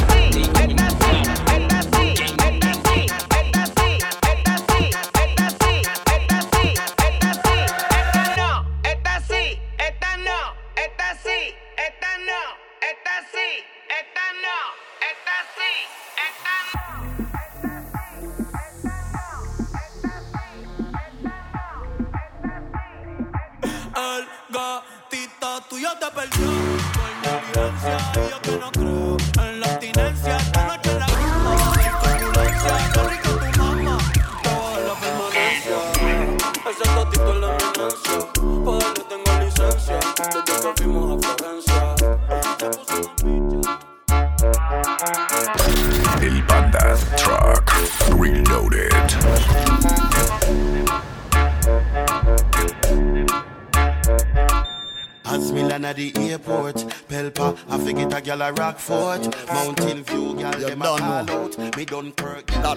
El gatito tuyo te perdió por negligencia y yo que no creo en la abstinencia. Esta noche en la misma turbulencia, qué rico tu mamá, te baja la permanencia. Ese gatito es la eminencia, pa' darle tengo licencia, desde que fuimos a Florencia. El Panda Truck Reloaded. Hazme la man at the airport. Pelpa, I forget a gal a Rockfort. Mountain View, gal them a call out. Me done perk, gal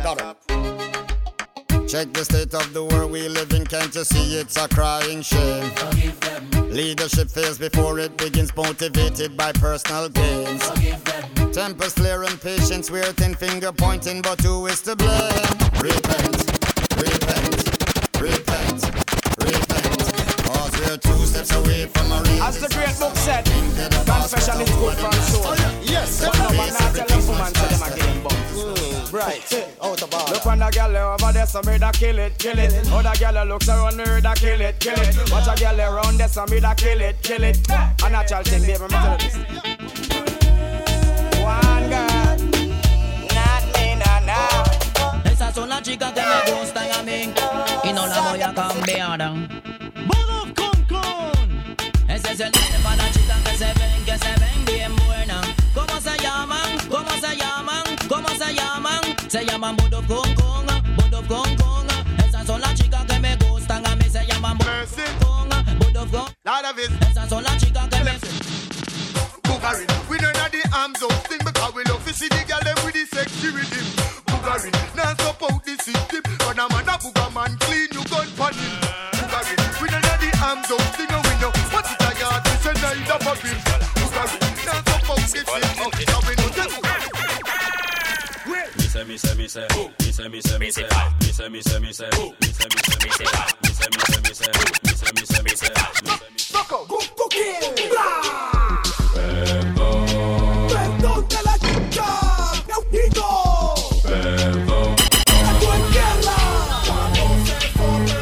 Check the state of the world we live in, can't you see it's a crying shame? Forgive them. Leadership fails before it begins, motivated by personal gains. Forgive them. Tempers flaring, patience wearing, finger pointing, but who is to blame? Repent, repent, repent, repent. Cause we're 2 steps away from a real. As the great book said, confession is good for the soul. Yes, but no man not tell them woman to them again, but right, out of order. Look on the girl over there, so me da kill it, kill it. Other girl looks around me, da kill it, kill it. Watch a girl around there, so me da kill it, kill it. A natural thing, baby, me tell you this. One girl, not me, nah. Esas son las chicas que me gustan a mí y no las voy a cambiar. Ese es el nombre para las chicas que se ven bien buenas. ¿Cómo se llaman? ¿Cómo se llaman? ¿Cómo se llaman? Se llaman Budov Kong Kong, Budov Kong Kong. Esas son las chicas que me gustan a mí. Se llaman Budov Kong, Budov Kong. Esas son las chicas que me Boogarin, we don't have the arms out thing because we love to see the girl them with the sexy rhythm. Boogarin, now support the system, but a man a booger man clean you gun for him. Boogarin, we don't have the arms out thing and we know what it a yard is a night of a bill. Boogarin, now support the system, so we know the Perdón de la chica, Neutito. Perdón. A tu tierra. Cuando se forme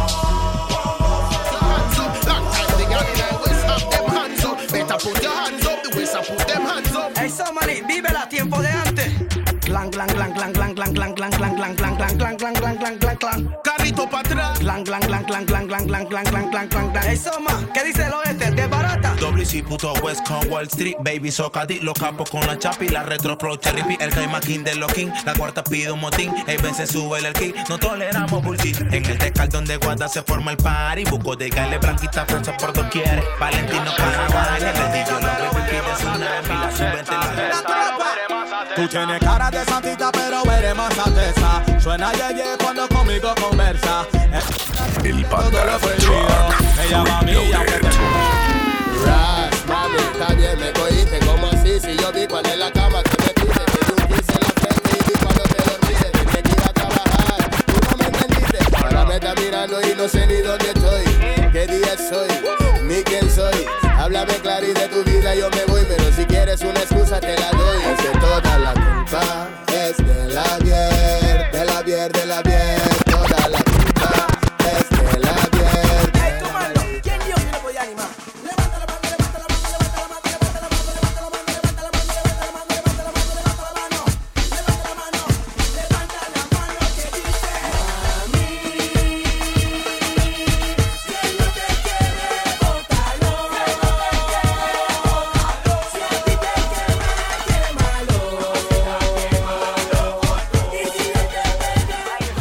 Hey, Somali, vívela tiempo de antes. Clang, clang, clang, clang, clang, clang, clang, clang, clang, clang, clang, clang, clang, clang, clang, clang, clang, clang. Carrito para atrás. Clang, clang, clang, clang, clang, clang, clang, clang, clang, clang, clang, clang. Hey, Soma, ¿qué dice el oeste? ¿De barata? WC puto West con Wall Street, baby socadi, los capos con la chapi, la retro pro cherry el Caima King de los King, la cuarta pide un motín, el Ben se sube el key, no toleramos bullshit, en el Tecal donde Guarda se forma el party, buco de gale blanquita, prensa por doquier, Valentino Carnaval, el rendillo, los baby pide tsunami, la subente, Tú tienes cara de santita, pero eres más alteza. Suena yeye cuando conmigo conversa. El Panda Truck me llama a mí, aunque te Ras, mami, está bien, me cogiste como así. Si yo vi cuando en la cama que me pide, te di un kiss en la frente y vi cuando te dormiste. Dije que iba a trabajar, tú no me entendiste. Ahora me estás mirando y no sé ni dónde estoy. ¿Qué día soy? Ni quién soy. Háblame claro y de tu vida yo me voy, pero si quieres una excusa te la doy. Es que toda la culpa es de la bier, de la bier, de la bier. Toda la culpa es de la bier. Hey, comando, ¿quién dijo que no podía animar? Levanta la mano, levanta la mano, levanta la mano, levanta la mano, levanta la mano, levanta la mano, levanta la mano, levanta la mano, levanta la mano, levanta la mano, levanta la mano, que dice mami. Si él no te quiere, bótalo. Si a ti te quema, quémalo. Y si no te pega,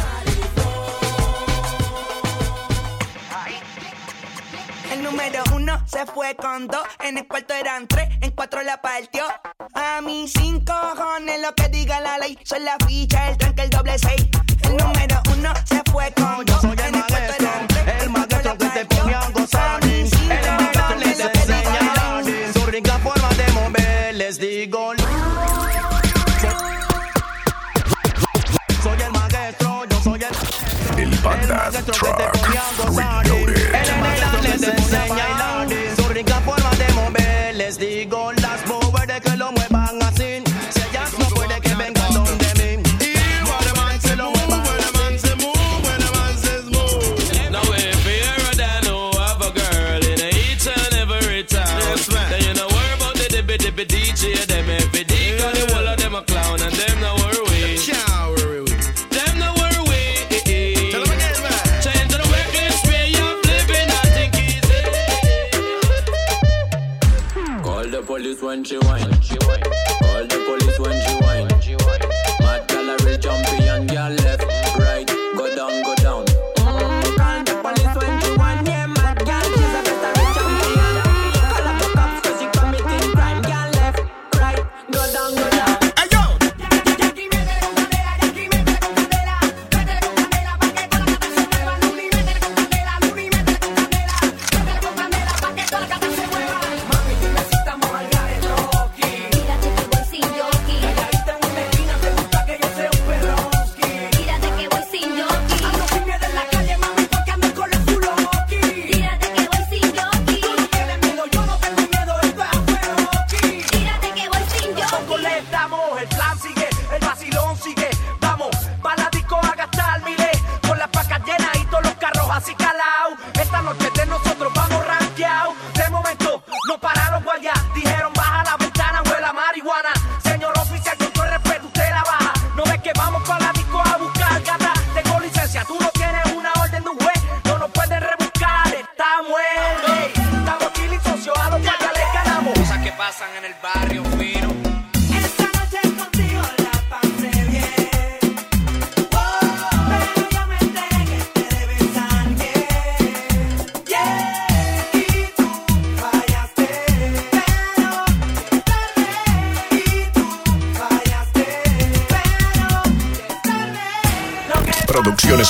el número 1 se fue con 2, en el cuarto eran 3, en 4 la partió. A mí 5 cojones lo que diga la ley, son la ficha, el tranque, el doble 6. El número 1 se fue con 2, en el cuarto eran 3, el maestro que te pone a gozar. El maestro que te enseña su rica forma de mover. Les digo, soy el maestro, yo soy El Panda Truck Reloaded. les enseña su rica forma de mover. Les digo, las mujeres que lo muevan así. Si ellas no pueden que vengan donde mí. Y the man se lo muevan así. Now if you're a dan who have a girl in each and every town, then you know worry about the dippy DJ. Them every day, cause the whole of them a clown and them no worry. Them no worry. Change to the reckless way of living, I think easy. Call the police when she whine. Call the police when she whine. Mad gallery jumpy and girl left, right, go down, go down. Call the police when you want, yeah, mad girl, she's a better champion. Call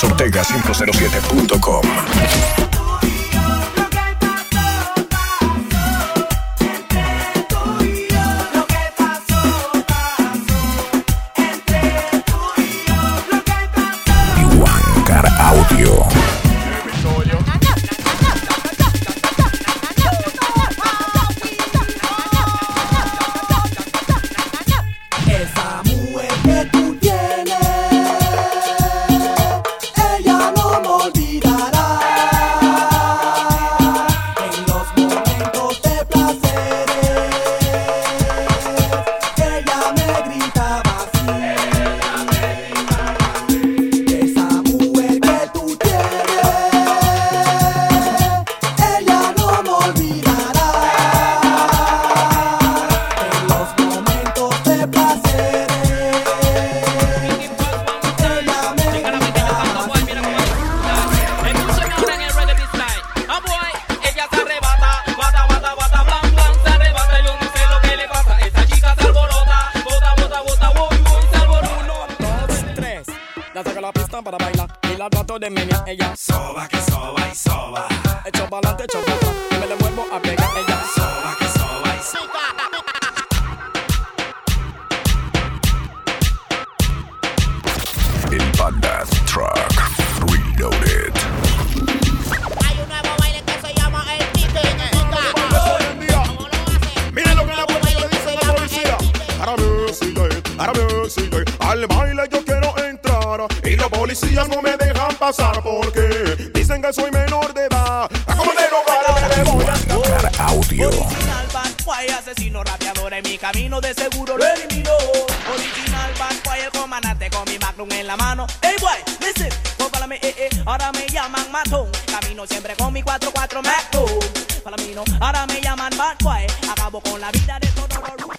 AlexOrtega507.com. Audio. Esa mujer que tú tienes, ella no me olvidará. En los momentos de placer, ella me gritaba así. Esa mujer que tú tienes, ella no me olvidará. En los momentos de placer, para bailar y la trato de menear ella. Soba que soba y soba. Echo pa'lante, echo para atrás y me le vuelvo a pegar ella. Soba que soba y soba. El Panda Truck Reloaded. Hay un nuevo baile que se llama el Titting. Miren lo que la policía le dice a la policía. Ahora me sigue. Al baile yo quiero entrar y los policías no me dejan pasar porque dicen que soy menor de edad. A como de lugar me voy a Dar audio. Original bad boy, asesino rapeador en mi camino de seguro lo elimino. Original bad boy, el comandante con mi magnum en la mano. Hey boy, listen, para mí, ahora me llaman matón. Camino siempre con mi 4-4 magnum. Para mí no, ahora me llaman bad boy. Acabo con la vida de todos los rudos.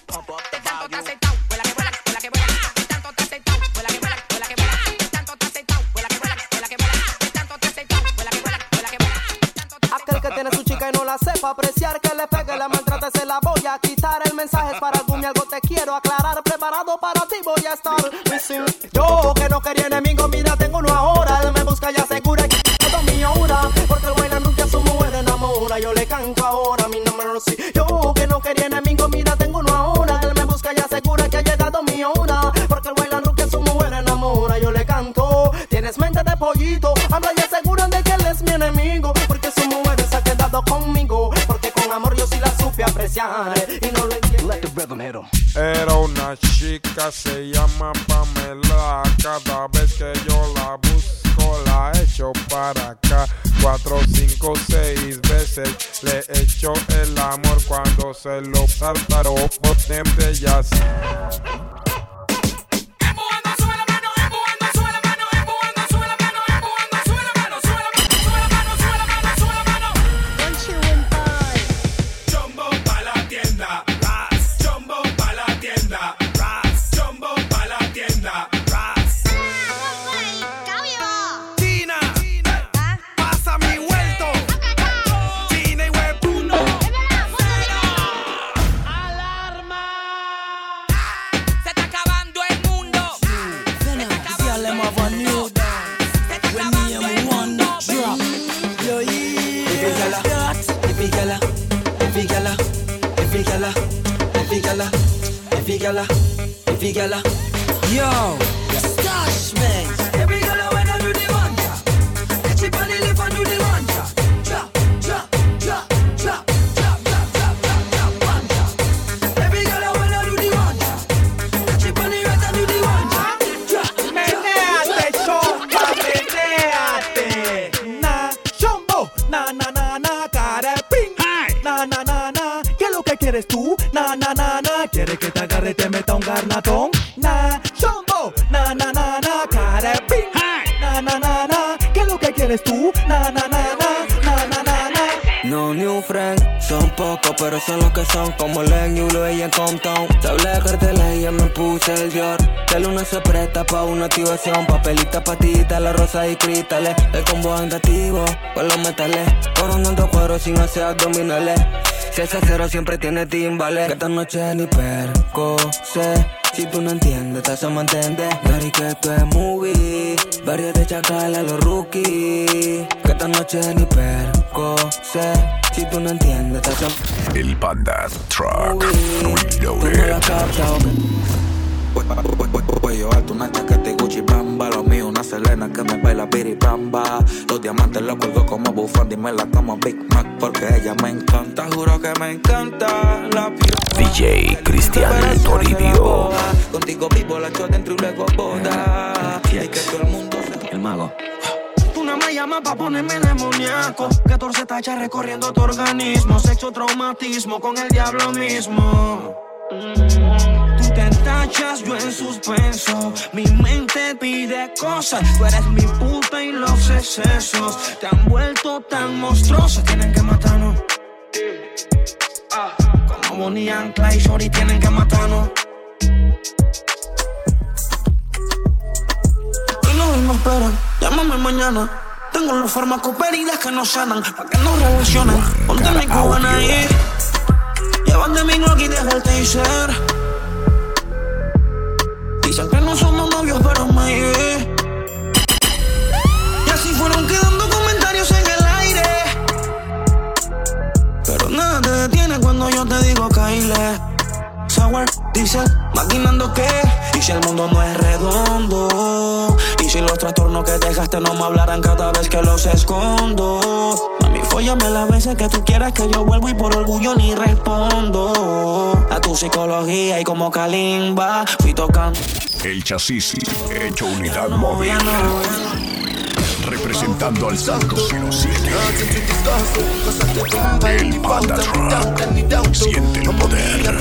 Aquel que tiene su chica y no la sepa apreciar, que le pegue, la maltrate, se la voy a quitar. El mensaje es para algún y algo te quiero aclarar. Preparado para ti voy a estar. Listen. Yo que no quería enemigo, mira, tengo uno ahora. Él me busca y asegura que todo mío ahora. Porque el bailando que a su mujer enamora. Yo le canto ahora, mi nombre no sé. Yo que no quería enemigo, mira, tengo uno ahora. Él me busca y asegura que ha llegado mi hora. Porque el bailando que a su mujer enamora. Yo le canto. Tienes mente de pollito. Habla y aseguran de que él es mi enemigo. Porque su mujer se ha quedado conmigo. Porque con amor yo sí la supe apreciar. Y no lo entiendo. Let the rhythm hit him. Era una chica, se llama Pamela. Cada vez que yo la busco, la echo para acá. 4, 5, 6 veces le echo el amor cuando se lo tartaro por siempre ya. Yo, Stash man. Every girl I wanna do the one drop. Catch it on the left and do the one drop. Drop, drop, drop, drop, drop, drop, drop, drop, drop, one drop. Every girl I wanna do the one drop. Catch it on the right and do the one drop. Drop, Menéate, chomba, menéate. Na, chombo, na, na, na, na, carepín. Na, na, na, na, ¿qué es lo que quieres tú? Na, na, na, na, ¿quieres que te agarre y te meta un garnatón? Na, chombo, na, na, na, na, carepín. Na, na, na, na, ¿qué es lo que quieres tú? Na, na, na, na, na, na, na, na. No new friend, son pocos pero son los que son. Como Len, Yulo y en Compton. Te hablé de carteles y ya me puse el Dior. De luna se presta pa' una activación. Papelita, patita, la rosa y cristales. El combo andativo con los metales. Coronando cuero sin hacer abdominales. Si ese cero siempre tiene timbales. Que esta noche ni perco sé. Si tú no entiendes, te hacemos entender. Dari que esto es movie. Varios de chacal a los rookies. Que esta noche ni perco sé. Si tú no entiendes, te hacemos. El Panda Truck Tú no la Reloaded. captas, Voy yo alto, una chaqueta y Gucci Bamba. Lo mío, una Selena que me baila biribamba. Los diamantes los cuelgo como bufanda y me la como Big Mac porque ella me encanta. Juro que me encanta la DJ Cristian Toribio. Contigo vivo la hecho dentro y luego boda. Y que todo el mundo se... El mago. Tú no me llamas pa' ponerme demoníaco. 14 tachas recorriendo tu organismo. Sexo, traumatismo con el diablo mismo. Tú te tachas, yo en suspenso. Mi mente pide cosas. Tú eres mi puta y los excesos te han vuelto tan monstruosos. Tienen que matarnos. Como Bonnie and Clyde, shorty, tienen que matarnos. Y no me esperan, llámame mañana. Tengo los fármacos heridas que no sanan. Pa' que no relacionen, ponte mi cubana ahí. Llévate mi Glock y deja el taser. Dicen que no somos novios, pero maybe. Y así fueron quedando comentarios en el aire. Pero nada te detiene cuando yo te digo Kyle. Sour, dice, maquinando que. Y si el mundo no es redondo. Y si los trastornos que dejaste no me hablarán cada vez que los escondo. Mami, fóllame las veces que tú quieras que yo vuelvo y por orgullo ni respondo. A tu psicología y como Kalimba fui tocando. El chasis hecho unidad móvil. Representando al 507. El Panda Truck. Siente el poder.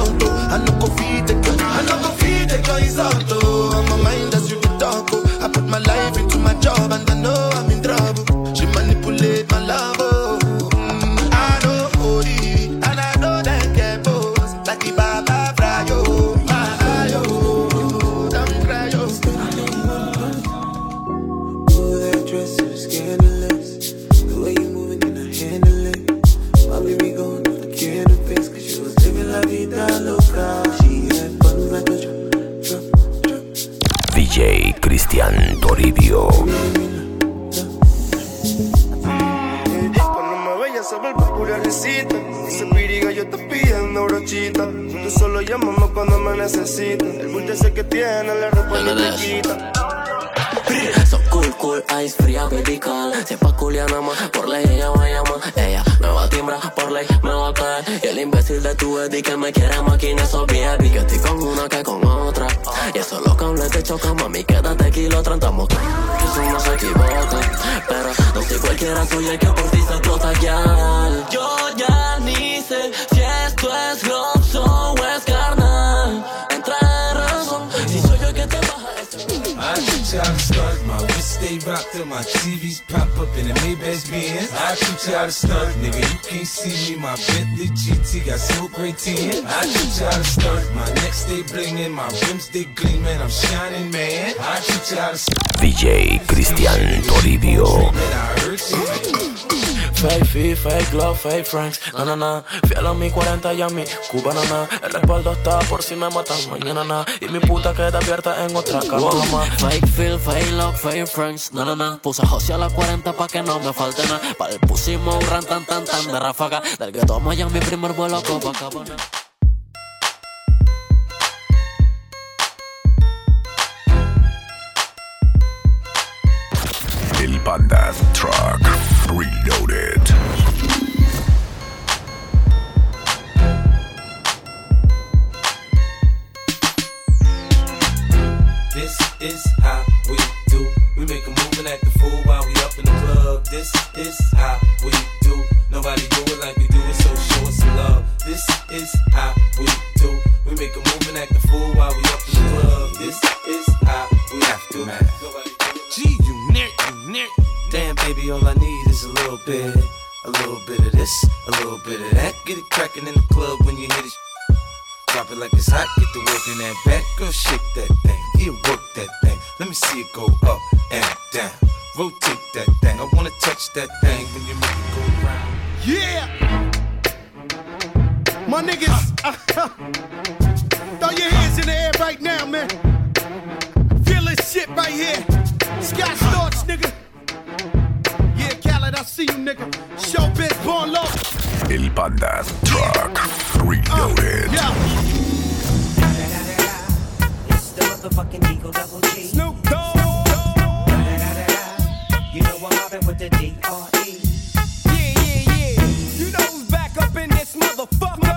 I put my life into my job and I know I'm in trouble. She manipulate my love, oh. I know Odi, and I know that get boss. Like the Baba Frayo, damn Frayo. Ooh, that dress is scandalous. The way you moving, can I handle it? My baby going off the cannabis, cause she was living la vida loca. She had buttons like a truck. DJ Cristian Toribio. Cuando me vayas a ver popularecita, ese piriga yo te pidiendo brochita. Tú solo llámame cuando me necesitas. El bulto ese que tiene la ropa no te quita. So cool, ice fría, baby call. Si es pa' culiar nada más, por ley ella va a llamar. Ella me va a timbrar, por ley me va a caer. Y el imbécil de tu Eddie que me quiere maquinar esos baby. Que estoy con una que con otra. Y eso los cables te chocan, mami, quédate aquí, lo tratamos. Eso no se equivoca. Pero no soy cualquiera tuya el que por ti se explota ya. Yo ya ni sé si esto es globso o es carnal. Entra en razón, si soy yo el que te baja esto. I teach you how to stunt, my wrist stay rocked till my TVs pop up in the Maybach Benz. I teach you how to stunt, nigga, you can't see me, my Bentley GT got smoke right tin. I teach you how to stunt, my neck stay blingin', my rims they gleamin', I'm shining, man. I teach you how to stunt. DJ Cristian Toribio. Fake feet, fake love, fake friends. Na. Fiel a mi 40 y a mi cubana. El respaldo está por si me matan mañana. Y mi puta queda abierta en otra cama. Fake feel, fake love, fake friends. Na. Puse a José a las 40 pa' que no me falte nada. Para el pusimos un ran tan de ráfaga. Del que toma ya mi primer vuelo a Copacabana. El Panda Truck Reloaded. This is how we do. We make a move and act the fool while we up in the club. This is how we do. Nobody do it like we do it, so show us some love. This is how we do. We make a move and act the fool while we up in the club. This is how we do. Nobody do it. Gee, you near. Damn, baby, all I need is a little bit of this, a little bit of that. Get it crackin' in the club when you hit it. Drop it like it's hot, get the work in that back. Girl, shake that thing, yeah, work that thing. Let me see it go up and down. Rotate that thing, I wanna touch that thing when you make it go round. Yeah! My niggas, throw your hands in the air right now, man. Feel this shit right here. Sky Storch, nigga. Yeah, Khaled, I see you, nigga. Showbiz, born low. El Panda Truck Reloaded. It's the motherfucking Eagle Double G. Snoop Dogg. You know I'm mobbing with the D.R.E. Yeah. You know who's back up in this motherfucker.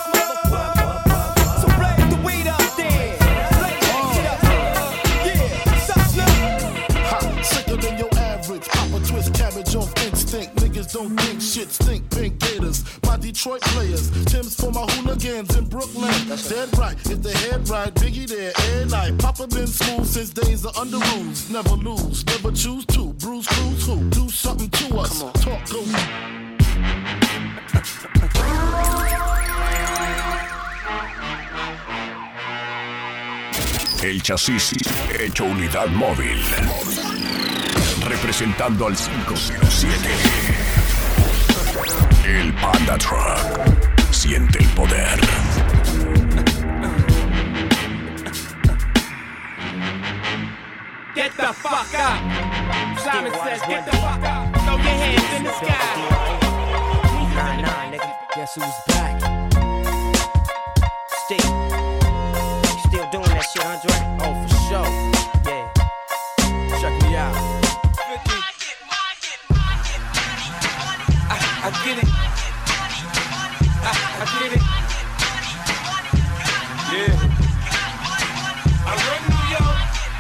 So blaze the weed up there. Blaze that shit up. Yeah. Sup, Snoop? Sicker than your average. Papa twist cabbage off instinct. Niggas don't think shit stink. Pink Gators. My Detroit players. Tim's for my hooligans in Brooklyn. That's dead right. If the head right, Biggie there every night. Papa been smooth since days of under rules. Never lose, never choose to. Bruise, cruise, who? Do something to us. Talk, go. El chasis hecho unidad móvil. Representando al 507. El Panda Truck. Siente el poder. Get the fuck up. Simon says, get the fuck up. Throw your hands in the sky. Nah, nigga. Guess who's back? Steve. You still doing that shit, Andre? Oh, for sure. Yeah. Check me out. I get it. I get it. Yeah. I run New York.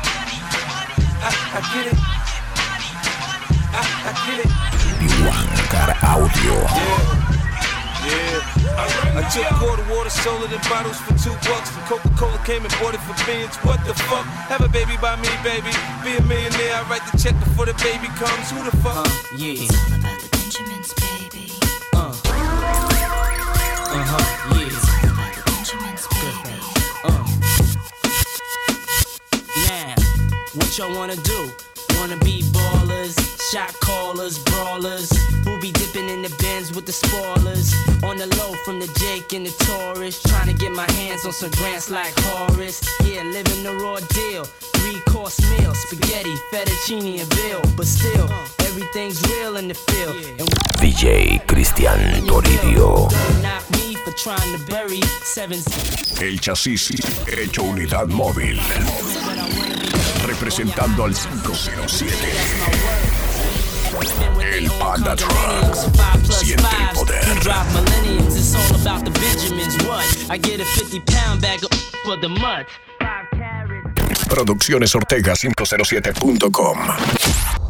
I get it. I get it. Car Audio. Yeah. I took quarter water, sold it in bottles for $2. And Coca-Cola came and bought it for beans. What the fuck? Have a baby by me, baby. Be a millionaire. I write the check before the baby comes. Who the fuck? Yeah. It's all about the Benjamins, baby. Yeah. Now, what y'all wanna do? Wanna be ballers, shot callers, brawlers, who be dipping in the Benz with the spoilers. On the low from the Jake and the Taurus, trying to get my hands on some grants like Horace. Yeah, living the raw deal, 3-course meal, spaghetti, fettuccine and veal. But still, everything's real in the field. And DJ Cristian Toribio. knock me for trying to bury sevens. El chasis hecho unidad móvil. Representando al 507. El Panda Truck. Siente el poder. Drop millenniums, it's all about the Benjamins. What? I get a 50-pound bag for the month. Producciones Ortega 507.com.